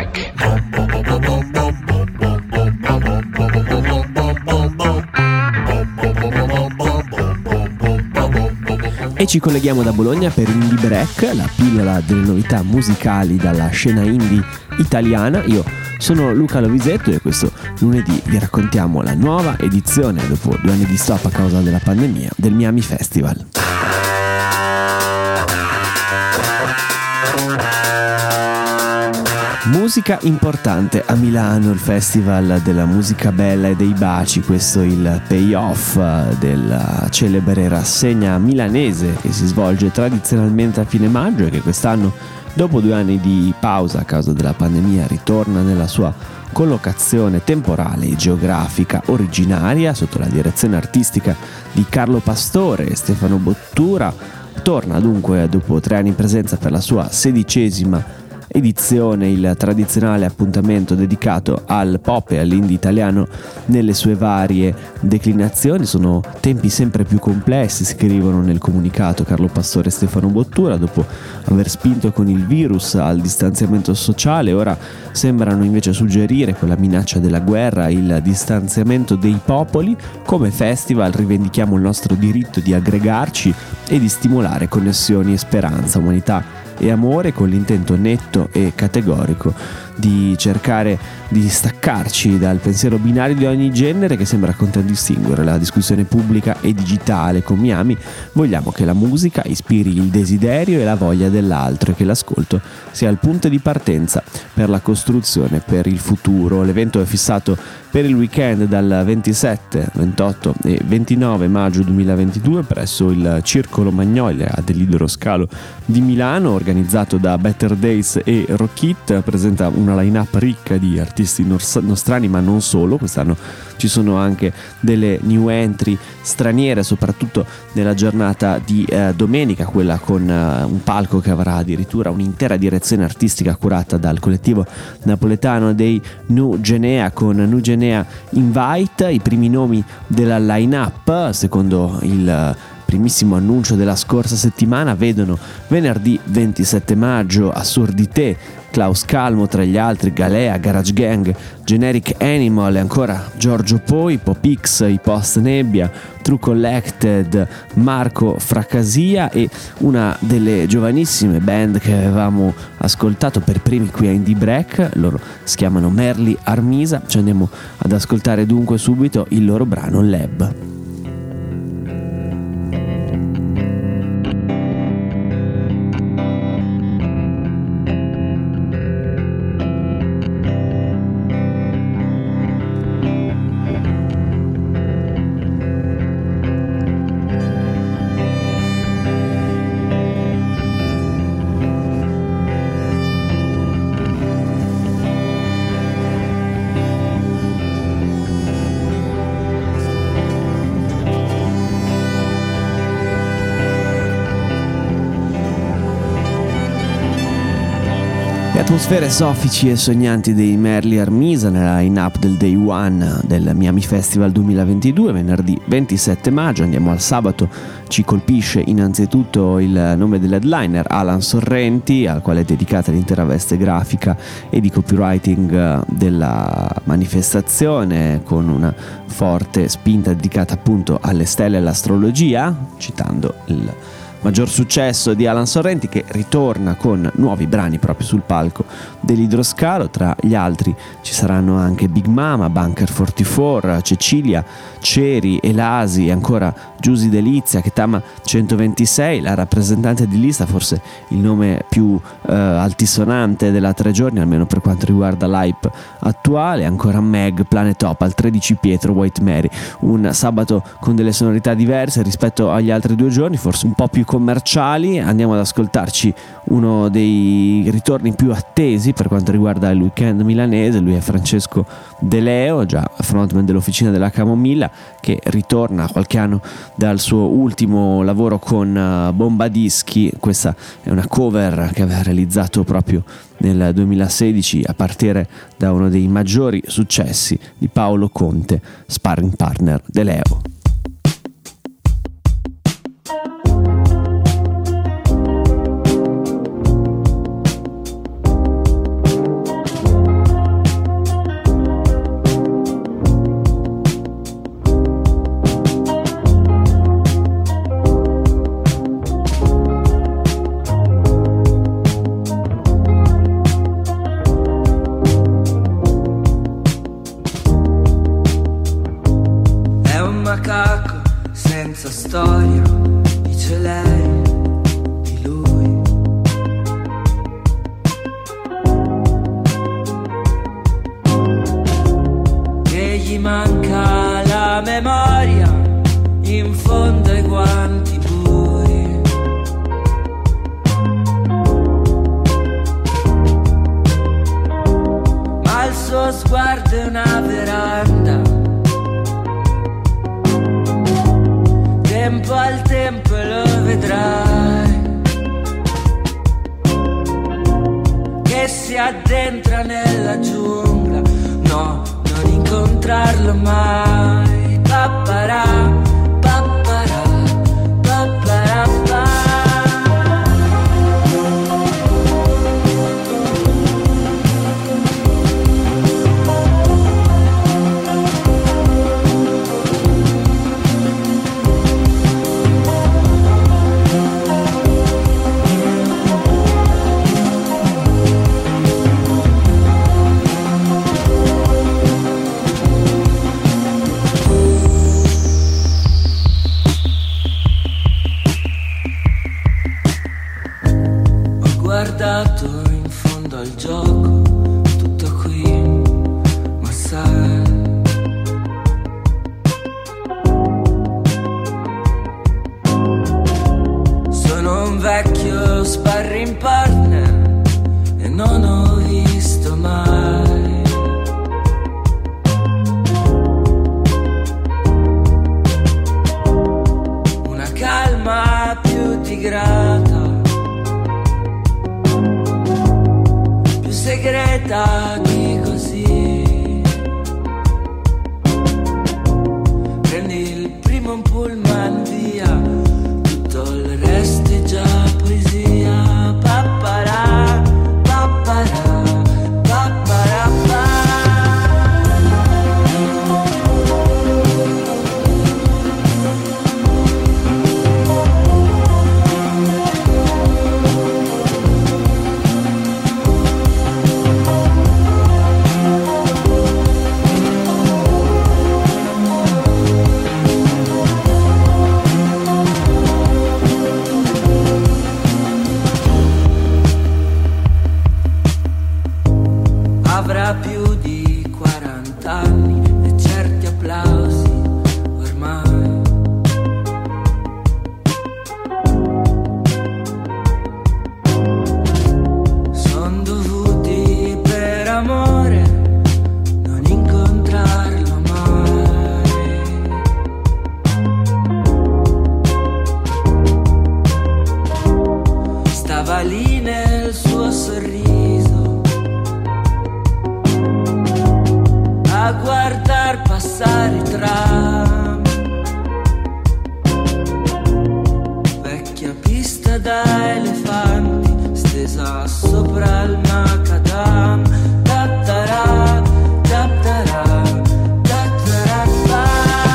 Break. E ci colleghiamo da Bologna per Indie Break, la pillola delle novità musicali dalla scena indie italiana. Io sono Luca Lovisetto e questo lunedì vi raccontiamo la nuova edizione, dopo 2 anni di stop a causa della pandemia, del Miami Festival. Musica importante a Milano, il festival della musica bella e dei baci, questo è il payoff della celebre rassegna milanese che si svolge tradizionalmente a fine maggio e che quest'anno, dopo 2 anni di pausa a causa della pandemia, ritorna nella sua collocazione temporale e geografica originaria sotto la direzione artistica di Carlo Pastore e Stefano Bottura. Torna dunque dopo 3 anni in presenza per la sua 16ª edizione, il tradizionale appuntamento dedicato al pop e all'indie italiano nelle sue varie declinazioni. Sono tempi sempre più complessi, scrivono nel comunicato Carlo Pastore e Stefano Bottura, dopo aver spinto con il virus al distanziamento sociale. Ora sembrano invece suggerire, con la minaccia della guerra, il distanziamento dei popoli. Come festival rivendichiamo il nostro diritto di aggregarci e di stimolare connessioni e speranza, umanità e amore, con l'intento netto e categorico di cercare di staccarci dal pensiero binario di ogni genere che sembra contraddistinguere la discussione pubblica e digitale. Con Miami vogliamo che la musica ispiri il desiderio e la voglia dell'altro e che l'ascolto sia il punto di partenza per la costruzione per il futuro. L'evento è fissato per il weekend dal 27, 28 e 29 maggio 2022 presso il Circolo Magnolia dell'Idroscalo di Milano, organizzato da Better Days e Rockit. Presenta una line-up ricca di artisti nostrani, ma non solo. Quest'anno ci sono anche delle new entry straniere, soprattutto nella giornata di domenica, quella con un palco che avrà addirittura un'intera direzione artistica curata dal collettivo napoletano dei New Genea, con New Genea Invite. I primi nomi della line-up, secondo il primissimo annuncio della scorsa settimana, vedono venerdì 27 maggio Assurdité, Klaus Calmo tra gli altri, Galea, Garage Gang, Generic Animal e ancora Giorgio Poi, Popix, I Post Nebbia, True Collected, Marco Fracasia e una delle giovanissime band che avevamo ascoltato per primi qui a Indie Break. Loro si chiamano Merli Armisa. Ci andiamo ad ascoltare dunque subito il loro brano Lab. Atmosfere soffici e sognanti dei Merli Armisa nella line-up del Day One del Miami Festival 2022, venerdì 27 maggio. Andiamo al sabato. Ci colpisce innanzitutto il nome dell'headliner, Alan Sorrenti, al quale è dedicata l'intera veste grafica e di copywriting della manifestazione, con una forte spinta dedicata appunto alle stelle e all'astrologia, citando il maggior successo di Alan Sorrenti, che ritorna con nuovi brani proprio sul palco dell'Idroscalo. Tra gli altri ci saranno anche Big Mama, Bunker 44, Cecilia, Ceri, Elasi e ancora Giusy Delizia, Ketama 126, la rappresentante di lista, forse il nome più altisonante della 3 giorni, almeno per quanto riguarda l'hype attuale. Ancora Meg, Planet Opal, 13 Pietro, White Mary. Un sabato con delle sonorità diverse rispetto agli altri 2 giorni, forse un po' più commerciali. Andiamo ad ascoltarci uno dei ritorni più attesi per quanto riguarda il weekend milanese. Lui è Francesco De Leo, già frontman dell'Officina della Camomilla, che ritorna qualche anno dal suo ultimo lavoro con Bombadischi. Questa è una cover che aveva realizzato proprio nel 2016 a partire da uno dei maggiori successi di Paolo Conte, sparring partner De Leo. sguardo e una veranda. Tempo al tempo lo vedrai, che si addentra nella giungla, no, non incontrarlo mai. Papparà, papparà, papparà, pa. Guardato in fondo al gioco, tutto qui, ma sai, sono un vecchio sparring partner e non ho visto mai una calma più tigrata, segreta di così. Prendi il primo pullman via, tutto il resto è già poesia. Papparà, papparà, papparà, pa. Avrà più di 40 anni e certi applausi ormai. Son dovuti per amore non incontrarlo mai. Stava lì nel suo sorriso a guardar passare i tram, vecchia pista da elefanti stesa sopra il macadam. Tattarà, tattarà, tattarà, pa.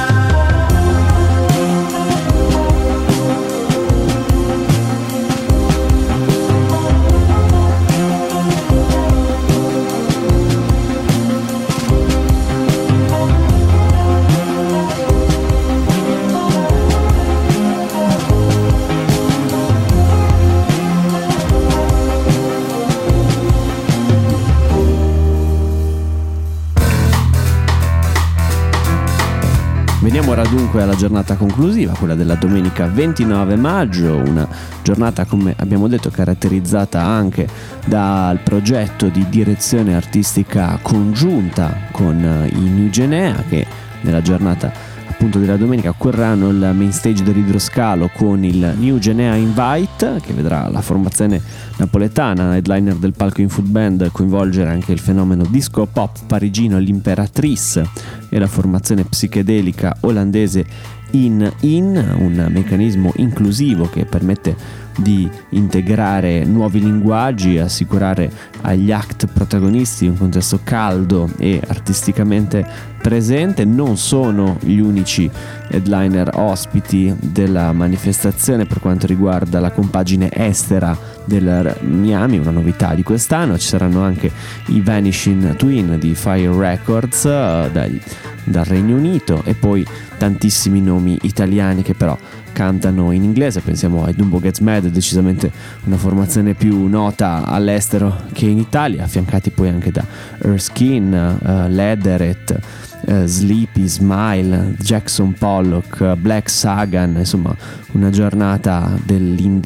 Veniamo ora dunque alla giornata conclusiva, quella della domenica 29 maggio, una giornata, come abbiamo detto, caratterizzata anche dal progetto di direzione artistica congiunta con i New Genea, che nella giornata appunto della domenica correranno il main stage dell'Idroscalo con il New Genea Invite, che vedrà la formazione napoletana, headliner del palco in food band, coinvolgere anche il fenomeno disco pop parigino l'Imperatrice e la formazione psichedelica olandese In, un meccanismo inclusivo che permette di integrare nuovi linguaggi e assicurare agli act protagonisti un contesto caldo e artisticamente presente. Non sono gli unici headliner ospiti della manifestazione per quanto riguarda la compagine estera del Miami, una novità di quest'anno. Ci saranno anche i Vanishing Twin di Fire Records dal Regno Unito e poi tantissimi nomi italiani che però cantano in inglese. Pensiamo ai Dumbo Gets Mad, decisamente una formazione più nota all'estero che in Italia, affiancati poi anche da Erskine, Leatheret, Sleepy, Smile, Jackson Pollock, Black Sagan. Insomma, una giornata dell'indie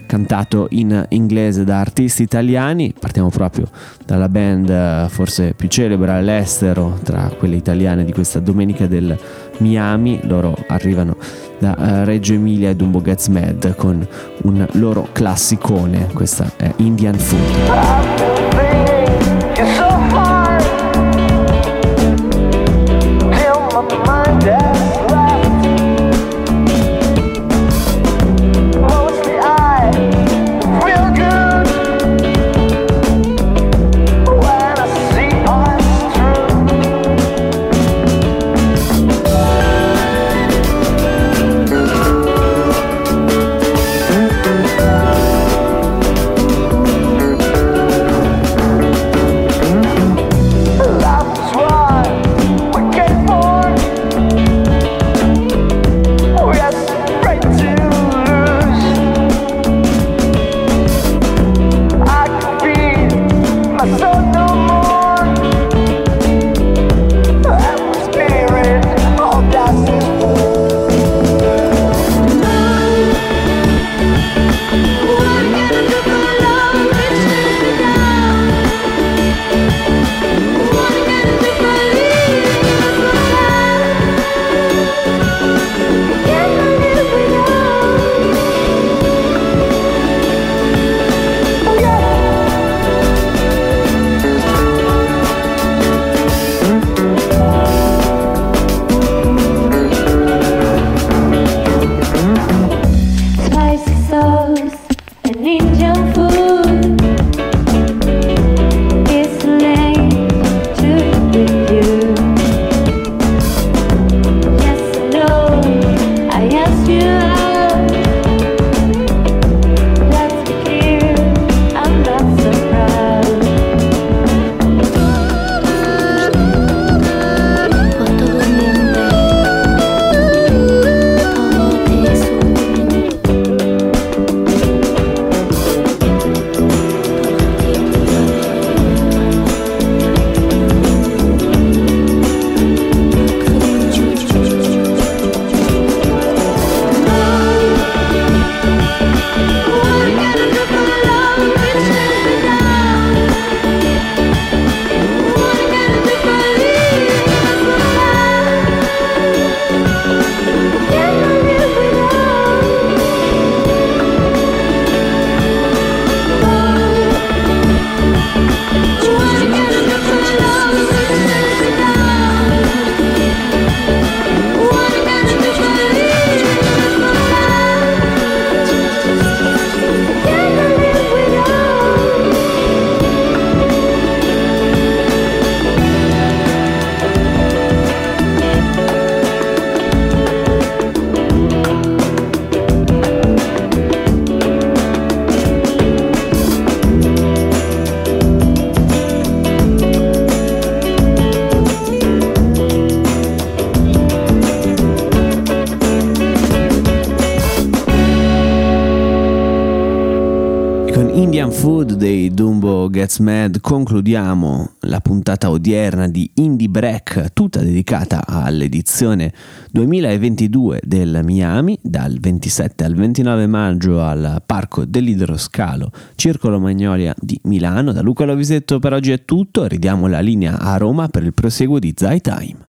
cantato in inglese da artisti italiani. Partiamo proprio dalla band forse più celebre all'estero tra quelle italiane di questa domenica del Miami. Loro arrivano da Reggio Emilia e Dumbo Gets Mad con un loro classicone. Questa è Indian Food. Indian Food dei Dumbo Gets Mad concludiamo la puntata odierna di Indie Break, tutta dedicata all'edizione 2022 del Miami, dal 27 al 29 maggio al Parco dell'Idroscalo Circolo Magnolia di Milano. Da Luca Lovisetto per oggi è tutto, ridiamo la linea a Roma per il proseguo di Zai Time.